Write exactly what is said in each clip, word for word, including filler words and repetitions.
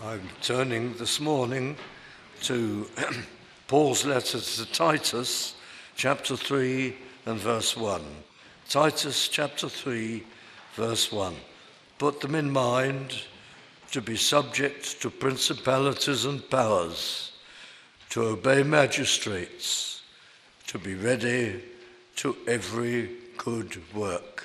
I'm turning this morning to Paul's letter to Titus, chapter three and verse one. Titus chapter three, verse one. Put them in mind to be subject to principalities and powers, to obey magistrates, to be ready to every good work.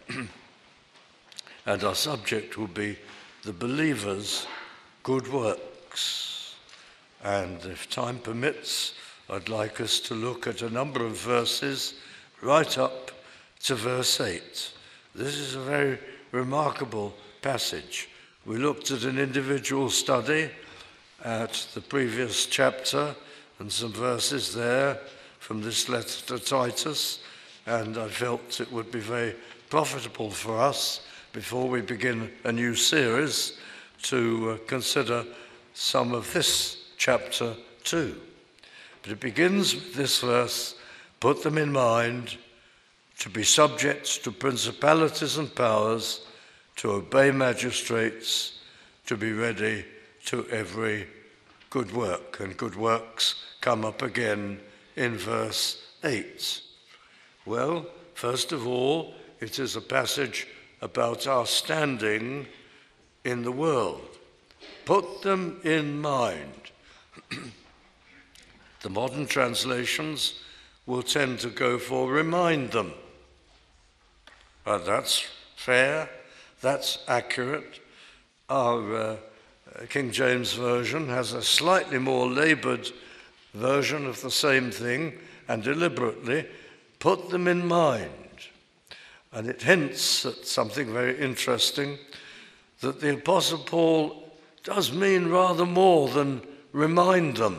And our subject will be the believer's good works. And if time permits, I'd like us to look at a number of verses right up to verse eight. This is a very remarkable passage. We looked at an individual study at the previous chapter and some verses there from this letter to Titus, and I felt it would be very profitable for us before we begin a new series to uh, consider some of this chapter too. But it begins with this verse, put them in mind to be subject to principalities and powers, to obey magistrates, to be ready to every good work. And good works come up again in verse eight. Well, first of all, it is a passage about our standing in the world. Put them in mind. The modern translations will tend to go for remind them. But that's fair, that's accurate. Our uh, King James Version has a slightly more laboured version of the same thing, and deliberately put them in mind. And it hints at something very interesting, that the Apostle Paul does mean rather more than remind them.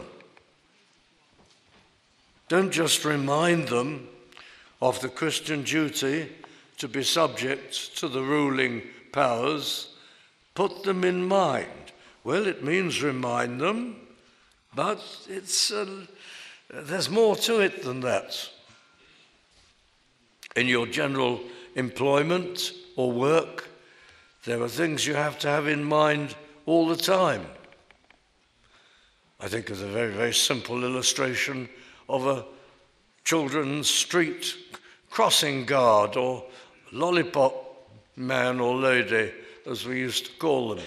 Don't just remind them of the Christian duty to be subject to the ruling powers, put them in mind. Well, it means remind them, but it's uh, there's more to it than that. In your general employment or work, there are things you have to have in mind all the time. I think of a very, very simple illustration of a children's street crossing guard, or lollipop man or lady, as we used to call them.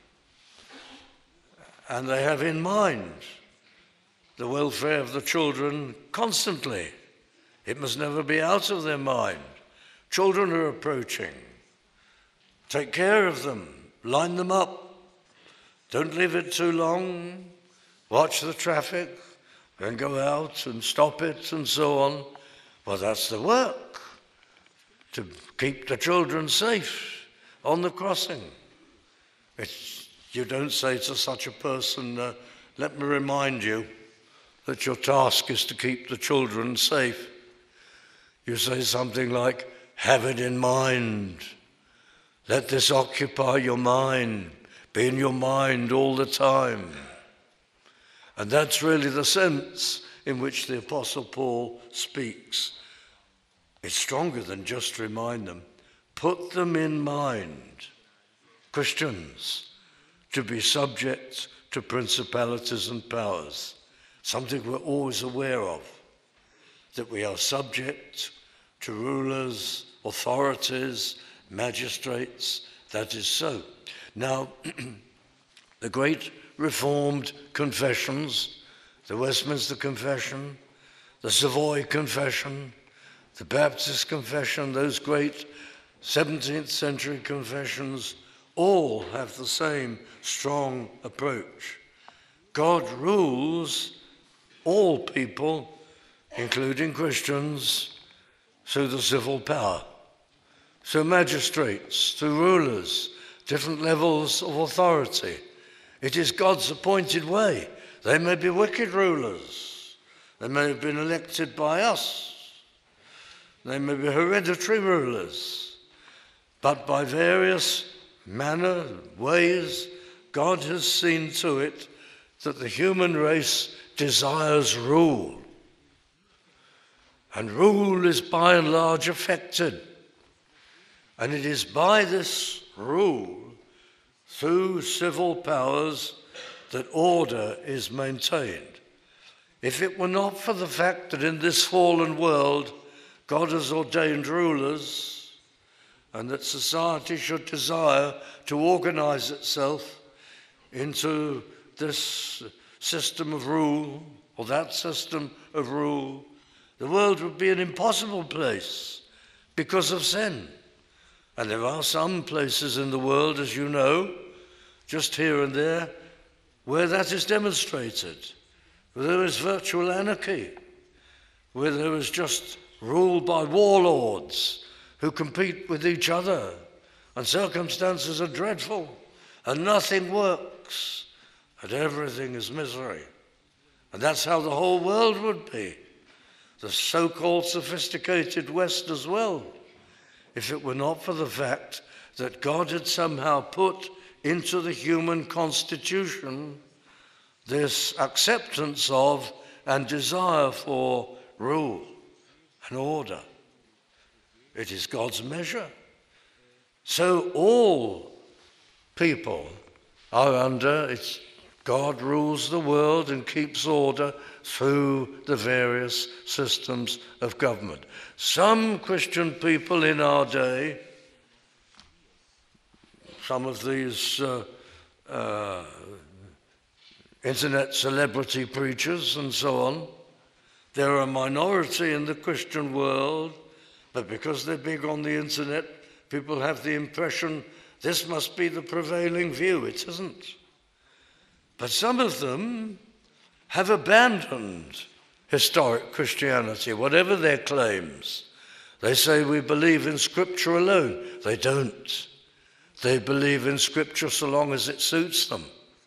And they have in mind the welfare of the children constantly. It must never be out of their mind. Children are approaching. Take care of them. Line them up. Don't leave it too long. Watch the traffic. Then go out and stop it and so on. Well, that's the work, to keep the children safe on the crossing. It's, you don't say to such a person, uh, let me remind you that your task is to keep the children safe. You say something like, have it in mind. Let this occupy your mind. Be in your mind all the time. And that's really the sense in which the Apostle Paul speaks. It's stronger than just remind them. Put them in mind, Christians, to be subject to principalities and powers. Something we're always aware of, that we are subject to rulers, authorities, magistrates. That is so. Now, the great Reformed confessions, the Westminster Confession, the Savoy Confession, the Baptist Confession, those great seventeenth century confessions, all have the same strong approach. God rules all people, including Christians, through the civil power. So magistrates, through rulers, different levels of authority. It is God's appointed way. They may be wicked rulers. They may have been elected by us. They may be hereditary rulers. But by various manner, ways, God has seen to it that the human race desires rule. And rule is by and large affected. And it is by this rule through civil powers that order is maintained. If it were not for the fact that in this fallen world God has ordained rulers, and that society should desire to organize itself into this system of rule or that system of rule, the world would be an impossible place because of sin. And there are some places in the world, as you know, just here and there, where that is demonstrated, where there is virtual anarchy, where there is just rule by warlords who compete with each other, and circumstances are dreadful, and nothing works, and everything is misery. And that's how the whole world would be, the so-called sophisticated West as well, if it were not for the fact that God had somehow put into the human constitution this acceptance of and desire for rule and order. It is God's measure. So all people are under, it's God rules the world and keeps order through the various systems of government. Some Christian people in our day, some of these uh, uh, internet celebrity preachers and so on, they're a minority in the Christian world, but because they're big on the internet, people have the impression this must be the prevailing view. It isn't. But some of them have abandoned historic Christianity, whatever their claims. They say we believe in Scripture alone. They don't. They believe in Scripture so long as it suits them.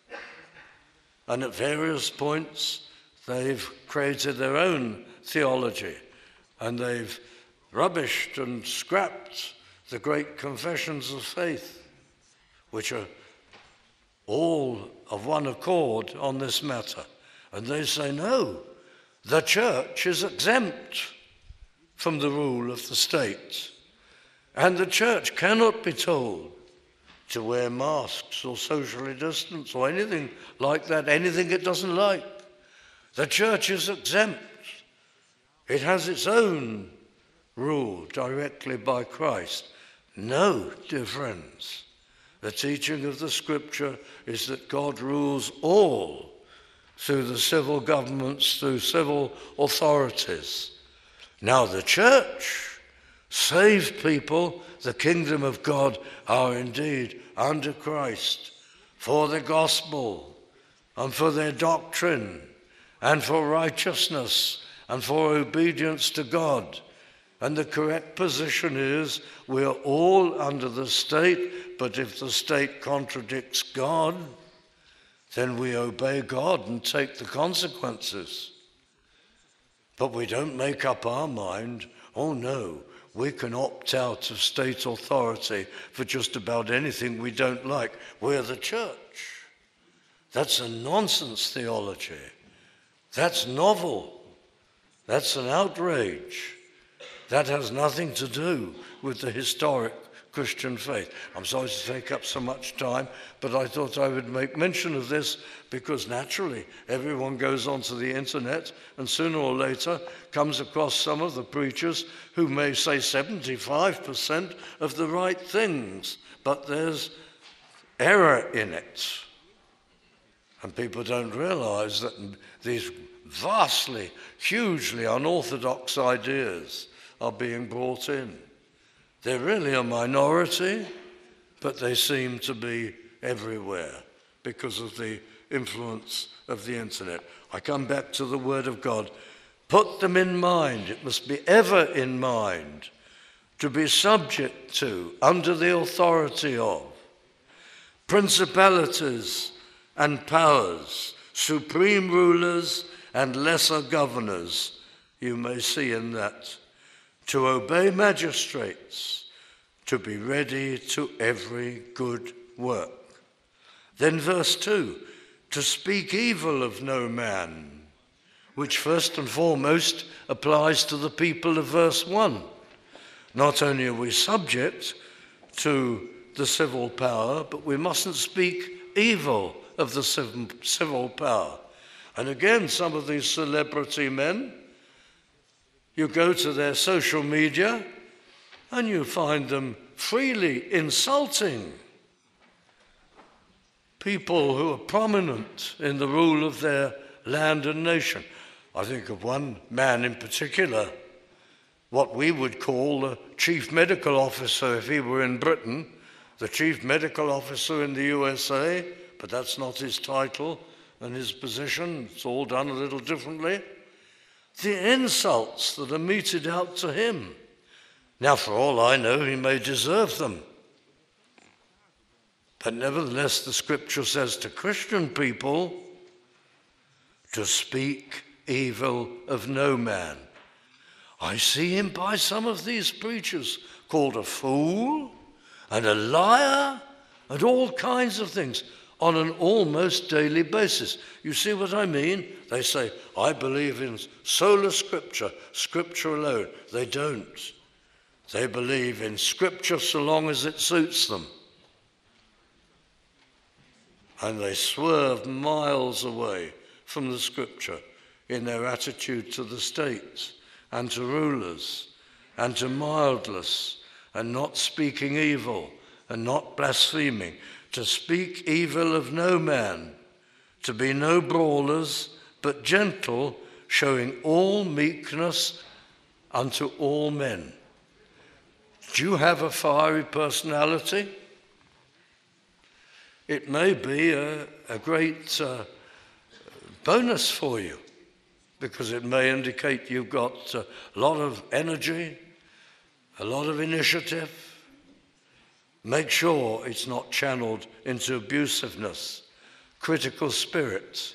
And at various points, they've created their own theology, and they've rubbished and scrapped the great confessions of faith, which are all of one accord on this matter. And they say, no, the church is exempt from the rule of the state, and the church cannot be told to wear masks or socially distance or anything like that, anything it doesn't like. The church is exempt. It has its own rule directly by Christ. No, dear friends, the teaching of the Scripture is that God rules all through the civil governments, through civil authorities. Now the church, saved people, the kingdom of God, are indeed under Christ for the gospel and for their doctrine and for righteousness and for obedience to God. And the correct position is we're all under the state, but if the state contradicts God, then we obey God and take the consequences. But we don't make up our mind, oh no, we can opt out of state authority for just about anything we don't like. We're the church. That's a nonsense theology. That's novel. That's an outrage. That has nothing to do with the historic Christian faith. I'm sorry to take up so much time, but I thought I would make mention of this because naturally everyone goes onto the internet and sooner or later comes across some of the preachers who may say seventy-five percent of the right things, but there's error in it. And people don't realize that these vastly, hugely unorthodox ideas are being brought in. They're really a minority, but they seem to be everywhere because of the influence of the internet. I come back to the Word of God. Put them in mind. It must be ever in mind to be subject to, under the authority of, principalities and powers, supreme rulers and lesser governors. You may see in that. To obey magistrates, to be ready to every good work. Then verse two, to speak evil of no man, which first and foremost applies to the people of verse one. Not only are we subject to the civil power, but we mustn't speak evil of the civil power. And again, some of these celebrity men, you go to their social media and you find them freely insulting people who are prominent in the rule of their land and nation. I think of one man in particular, what we would call the chief medical officer if he were in Britain, the chief medical officer in the U S A, but that's not his title and his position. It's all done a little differently. The insults that are meted out to him. Now, for all I know, he may deserve them. But nevertheless, the scripture says to Christian people to speak evil of no man. I see him by some of these preachers called a fool and a liar and all kinds of things on an almost daily basis. You see what I mean? They say, I believe in sola scriptura, scripture alone. They don't. They believe in scripture so long as it suits them. And they swerve miles away from the scripture in their attitude to the states and to rulers and to mildness and not speaking evil and not blaspheming, to speak evil of no man, to be no brawlers, but gentle, showing all meekness unto all men. Do you have a fiery personality? It may be a, a great uh, bonus for you, because it may indicate you've got a lot of energy, a lot of initiative. Make sure it's not channeled into abusiveness, critical spirits,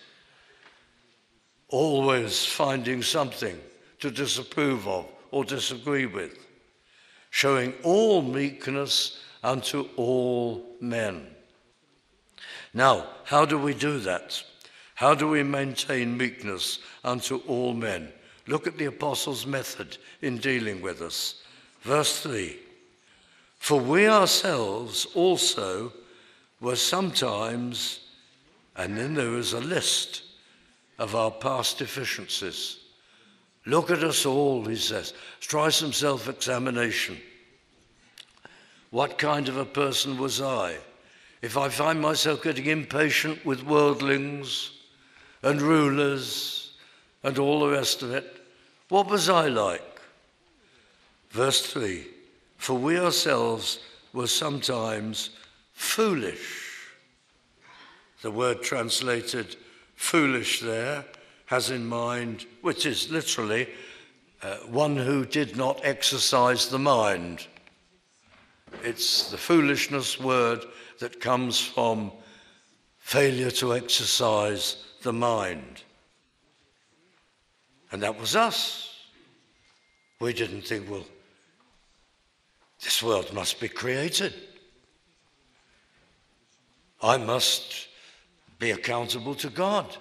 always finding something to disapprove of or disagree with, showing all meekness unto all men. Now, how do we do that? How do we maintain meekness unto all men? Look at the apostles' method in dealing with us. Verse three, for we ourselves also were sometimes, and then there is a list of our past deficiencies. Look at us all, he says. Try some self-examination. What kind of a person was I? If I find myself getting impatient with worldlings and rulers and all the rest of it, what was I like? Verse three, for we ourselves were sometimes foolish. The word translated foolish there has in mind, which is literally uh, one who did not exercise the mind. It's the foolishness word that comes from failure to exercise the mind. And that was us. We didn't think, well, this world must be created. I must be accountable to God.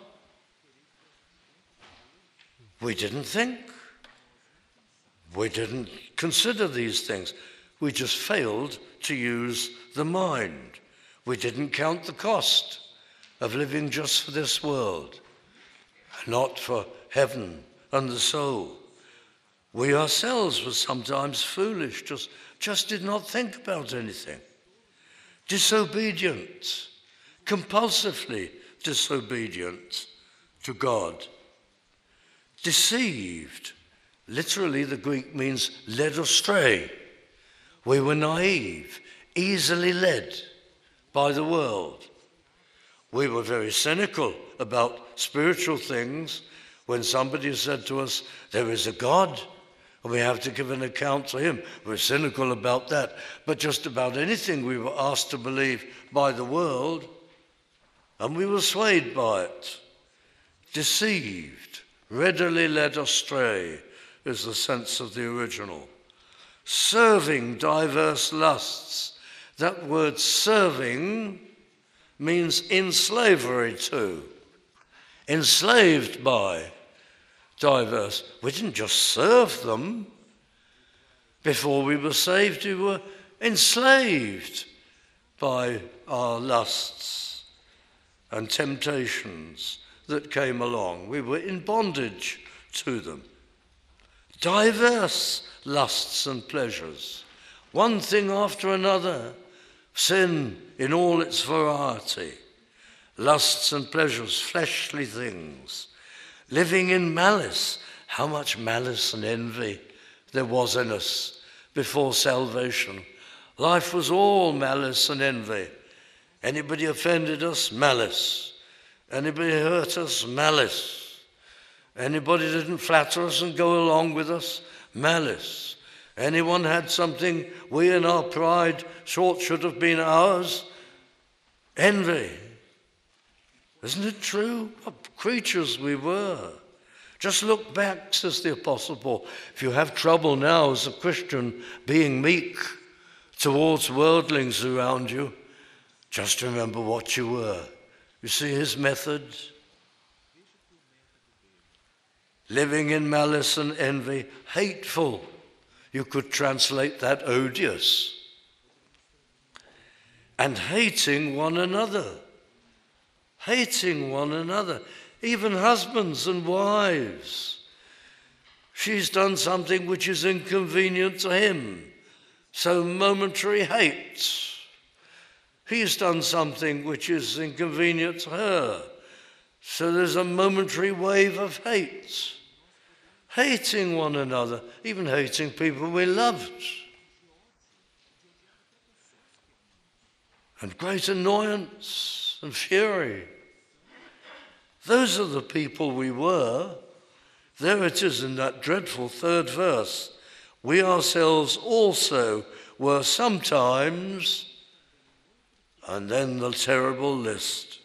We didn't think. We didn't consider these things. We just failed to use the mind. We didn't count the cost of living just for this world, not for heaven and the soul. We ourselves were sometimes foolish, just, just did not think about anything. Disobedient, compulsively disobedient to God. Deceived, literally the Greek means led astray. We were naive, easily led by the world. We were very cynical about spiritual things when somebody said to us, there is a God, and we have to give an account to him. We're cynical about that. But just about anything we were asked to believe by the world, and we were swayed by it. Deceived, readily led astray is the sense of the original. Serving diverse lusts. That word serving means in slavery to, enslaved by diverse. We didn't just serve them. Before we were saved, we were enslaved by our lusts and temptations that came along. We were in bondage to them. Diverse lusts and pleasures, one thing after another, sin in all its variety, lusts and pleasures, fleshly things, living in malice. How much malice and envy there was in us before salvation. Life was all malice and envy. Anybody offended us? Malice. Anybody hurt us? Malice. Anybody didn't flatter us and go along with us? Malice. Anyone had something we in our pride thought should have been ours? Envy. Isn't it true? What creatures we were. Just look back, says the Apostle Paul. If you have trouble now as a Christian being meek towards worldlings around you, just remember what you were. You see his method? Living in malice and envy, hateful. You could translate that odious. And hating one another. Hating one another. Even husbands and wives. She's done something which is inconvenient to him. So momentary hate. He's done something which is inconvenient to her. So there's a momentary wave of hate. Hating one another, even hating people we loved. And great annoyance and fury. Those are the people we were. There it is in that dreadful third verse. We ourselves also were sometimes, and then the terrible list.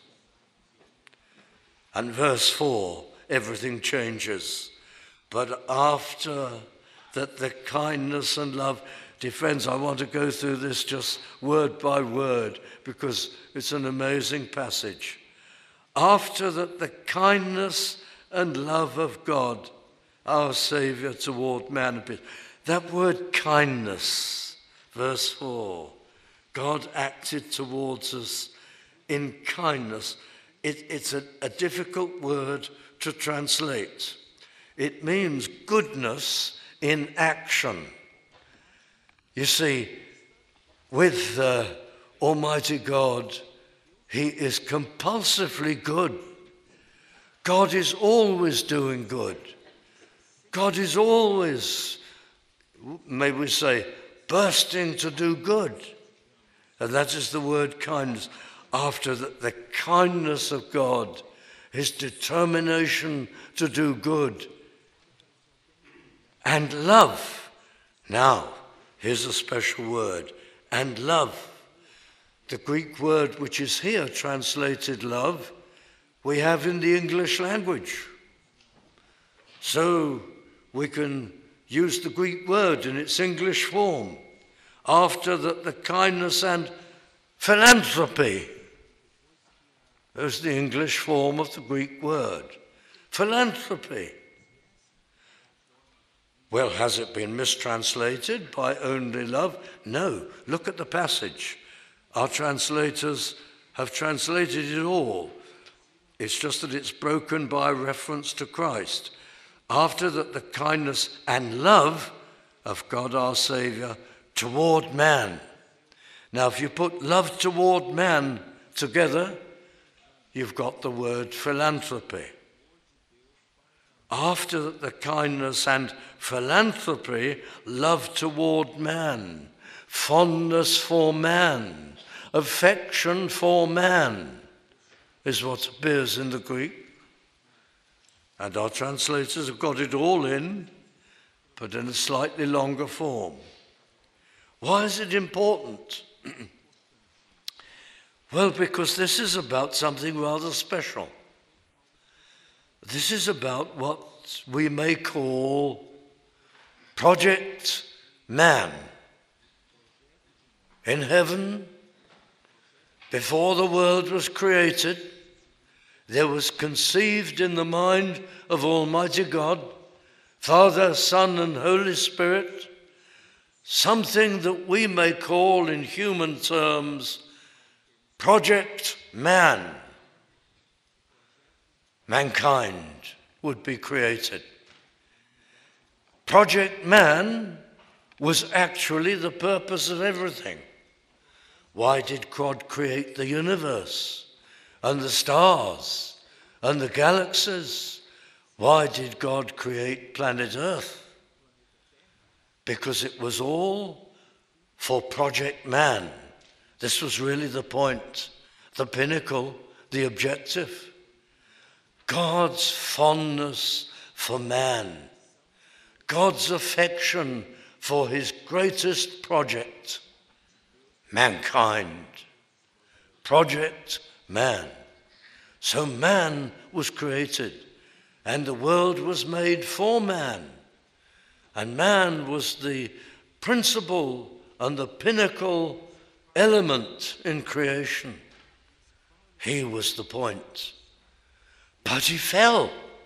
And verse four, everything changes. But after that the kindness and love, dear friends, I want to go through this just word by word because it's an amazing passage. After that the kindness and love of God, our Saviour toward man. That word kindness, verse four, God acted towards us in kindness. It, it's a, a difficult word to translate. It means goodness in action. You see, with uh, Almighty God, he is compulsively good. God is always doing good. God is always, may we say, bursting to do good. And that is the word kindness. After the, the kindness of God, his determination to do good. And love. Now, here's a special word. And love. The Greek word which is here translated love, we have in the English language. So we can use the Greek word in its English form. After that, the kindness and philanthropy. There's the English form of the Greek word. Philanthropy. Well, has it been mistranslated by only love? No. Look at the passage. Our translators have translated it all. It's just that it's broken by reference to Christ. After that, the kindness and love of God our Saviour toward man. Now, if you put love toward man together, you've got the word philanthropy. After that, the kindness and philanthropy, love toward man, fondness for man, affection for man, is what appears in the Greek. And our translators have got it all in, but in a slightly longer form. Why is it important? Well, because this is about something rather special. This is about what we may call Project Man. In heaven, before the world was created, there was conceived in the mind of Almighty God, Father, Son, and Holy Spirit, something that we may call in human terms Project Man. Mankind would be created. Project Man was actually the purpose of everything. Why did God create the universe and the stars and the galaxies? Why did God create planet Earth? Because it was all for Project Man. This was really the point, the pinnacle, the objective. God's fondness for man, God's affection for his greatest project, mankind. Project Man. So man was created, and the world was made for man. And man was the principal and the pinnacle element in creation. He was the point. But he fell,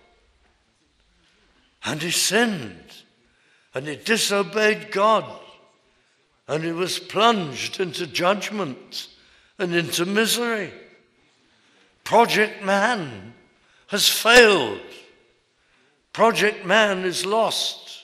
and he sinned, and he disobeyed God, and he was plunged into judgment and into misery. Project Man has failed. Project Man is lost.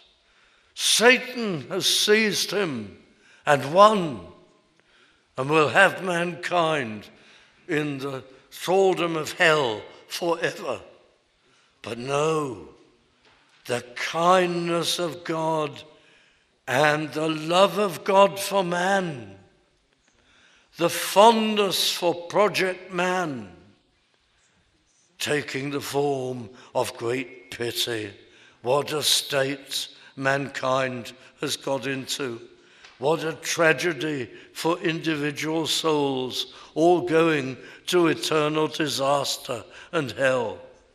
Satan has seized him and won, and will have mankind in the thraldom of hell forever. But no, the kindness of God and the love of God for man, the fondness for Project Man, taking the form of great pity. What a state mankind has got into. What a tragedy for individual souls, all going to eternal disaster and hell.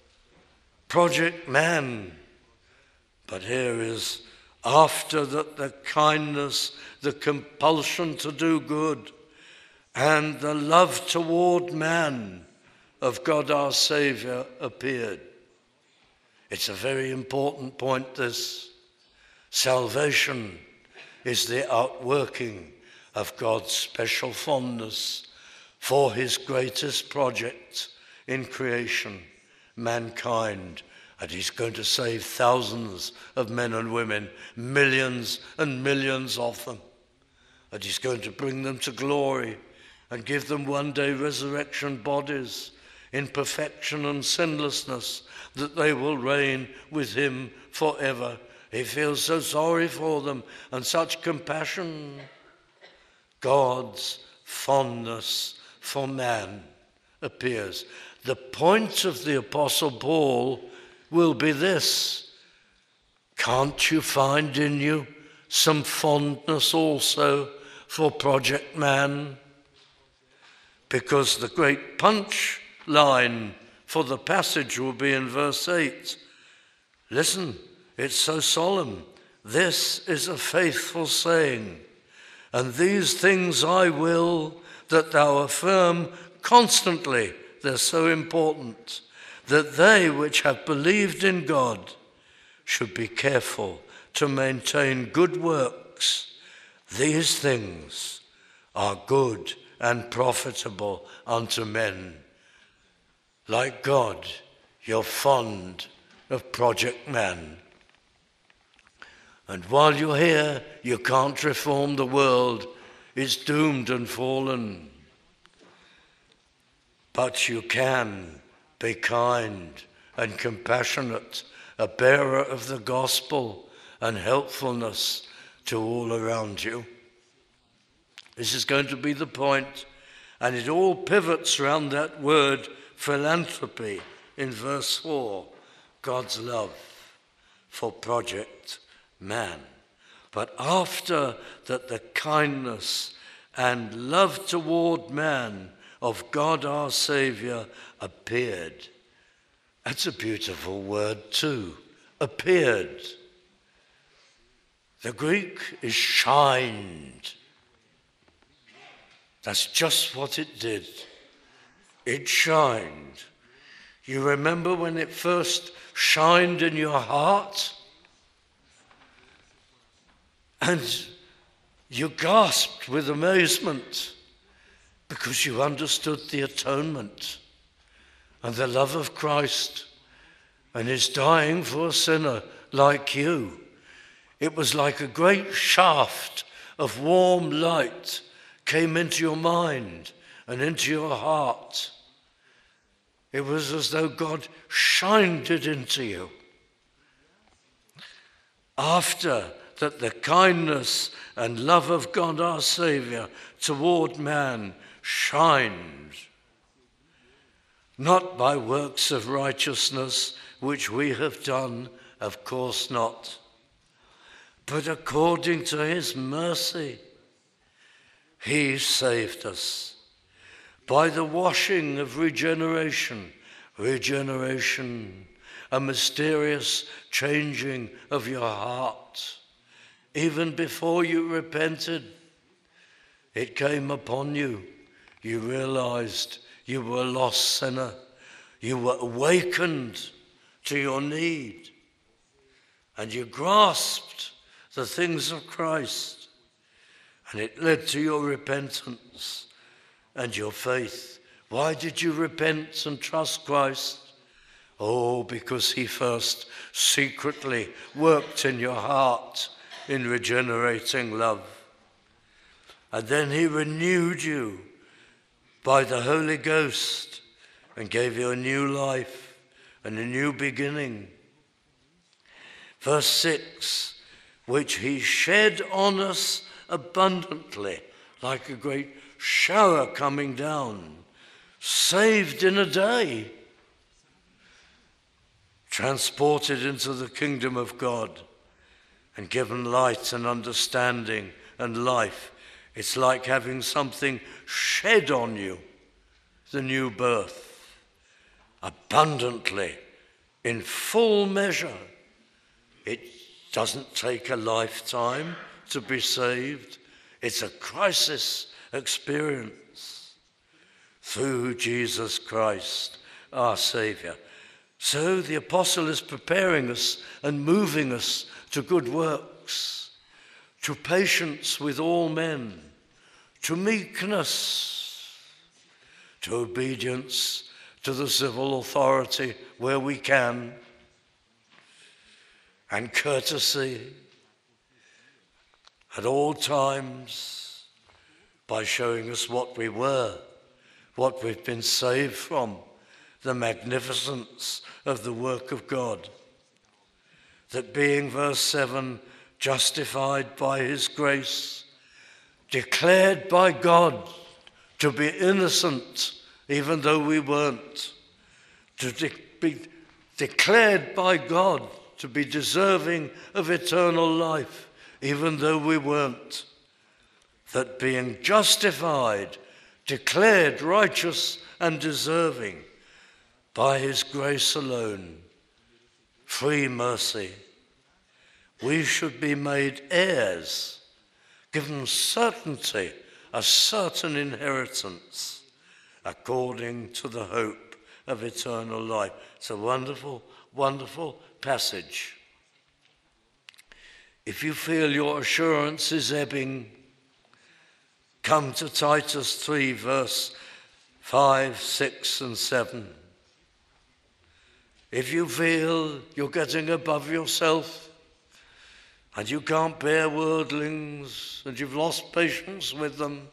Project Man. But here is, after that, the kindness, the compulsion to do good, and the love toward man of God our Saviour appeared. It's a very important point, this. Salvation is the outworking of God's special fondness for his greatest project in creation, mankind. And he's going to save thousands of men and women, millions and millions of them. And he's going to bring them to glory and give them one day resurrection bodies in perfection and sinlessness, that they will reign with him forever. He feels so sorry for them and such compassion. God's fondness for man appears. The point of the Apostle Paul will be this: can't you find in you some fondness also for Project Man? Because the great punch line for the passage will be in verse eight. Listen, it's so solemn. This is a faithful saying, and these things I will that thou affirm constantly. They're so important. That they which have believed in God should be careful to maintain good works. These things are good and profitable unto men. Like God, you're fond of Project Man. And while you're here, you can't reform the world. It's doomed and fallen. But you can be kind and compassionate, a bearer of the gospel and helpfulness to all around you. This is going to be the point, and it all pivots around that word philanthropy in verse four, God's love for Project Man. But after that, the kindness and love toward man of God our Saviour appeared. That's a beautiful word too, appeared. The Greek is shined. That's just what it did. It shined. You remember when it first shined in your heart? And you gasped with amazement. because you understood the atonement and the love of Christ and his dying for a sinner like you. It was like a great shaft of warm light came into your mind and into your heart. It was as though God shined it into you. After that, the kindness and love of God our Saviour toward man shined, not by works of righteousness which we have done, of course not, but according to his mercy, he saved us by the washing of regeneration, regeneration, a mysterious changing of your heart. Even before you repented, it came upon you. You realized you were a lost sinner. You were awakened to your need, and you grasped the things of Christ, and it led to your repentance and your faith. Why did you repent and trust Christ? Oh, because he first secretly worked in your heart in regenerating love. And then he renewed you by the Holy Ghost and gave you a new life and a new beginning. Verse six, which he shed on us abundantly, like a great shower coming down, saved in a day, transported into the kingdom of God and given light and understanding and life. It's like having something shed on you, the new birth, abundantly, in full measure. It doesn't take a lifetime to be saved. It's a crisis experience through Jesus Christ, our Saviour. So the apostle is preparing us and moving us to good works, to patience with all men, to meekness, to obedience to the civil authority where we can, and courtesy at all times by showing us what we were, what we've been saved from, the magnificence of the work of God. That being, verse seven, justified by his grace, declared by God to be innocent, even though we weren't, to de- be declared by God to be deserving of eternal life, even though we weren't. That being justified, declared righteous and deserving by his grace alone, free mercy, we should be made heirs, given certainty, a certain inheritance, according to the hope of eternal life. It's a wonderful, wonderful passage. If you feel your assurance is ebbing, come to Titus three, verse five, six, and seven. If you feel you're getting above yourself and you can't bear worldlings and you've lost patience with them,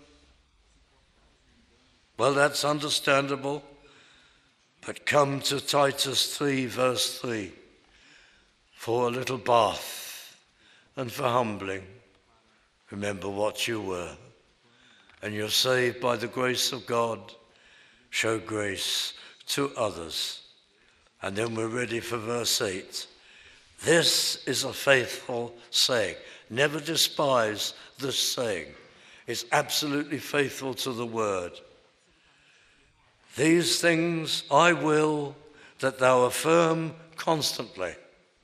well, that's understandable. But come to Titus three, verse three, for a little bath and for humbling. Remember what you were, and you're saved by the grace of God. Show grace to others. And then we're ready for verse eight. This is a faithful saying. Never despise this saying. It's absolutely faithful to the word. These things I will that thou affirm constantly,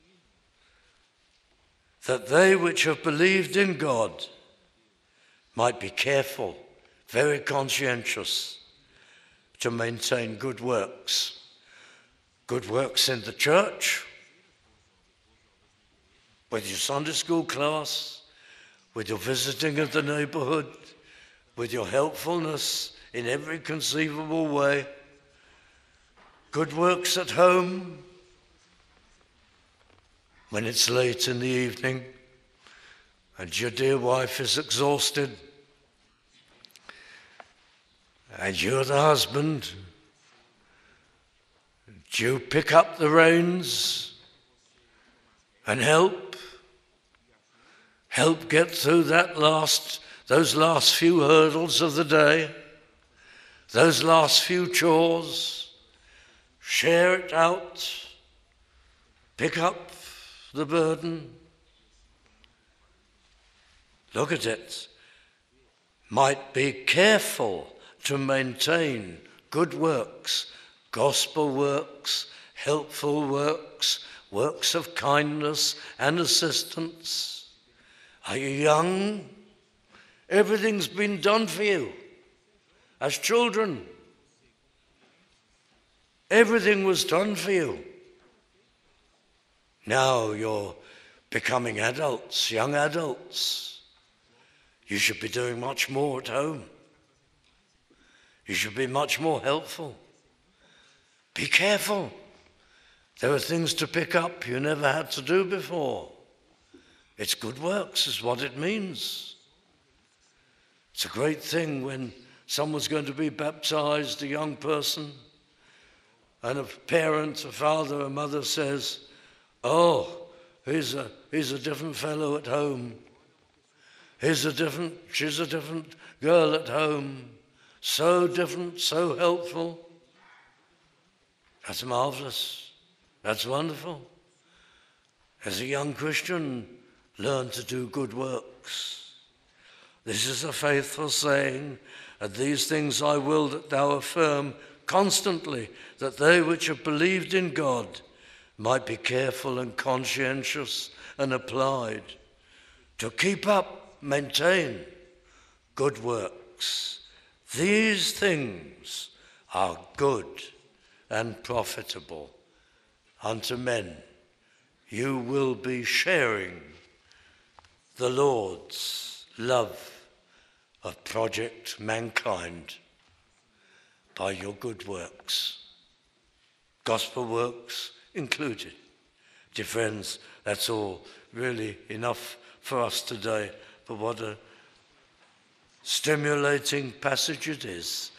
that they which have believed in God might be careful, very conscientious, to maintain good works. Good works in the church, with your Sunday school class, with your visiting of the neighborhood, with your helpfulness in every conceivable way. Good works at home, when it's late in the evening and your dear wife is exhausted and you're the husband. Do you pick up the reins and help? Help get through that last, those last few hurdles of the day, those last few chores. Share it out. Pick up the burden. Look at it. Might be careful to maintain good works, gospel works, helpful works, works of kindness and assistance. Are you young? Everything's been done for you. As children, everything was done for you. Now you're becoming adults, young adults. You should be doing much more at home. You should be much more helpful. Be careful. There are things to pick up you never had to do before. It's good works is what it means. It's a great thing when someone's going to be baptized, a young person, and a parent, a father, a mother says, oh, he's a, he's a different fellow at home. He's a different, she's a different girl at home. So different, so helpful. That's marvelous. That's wonderful. As a young Christian, learn to do good works. This is a faithful saying, and these things I will that thou affirm constantly, that they which have believed in God might be careful and conscientious and applied to keep up, maintain good works. These things are good and profitable unto men. You will be sharing the Lord's love of Project Mankind by your good works, gospel works included. Dear friends, that's all really enough for us today, but what a stimulating passage it is.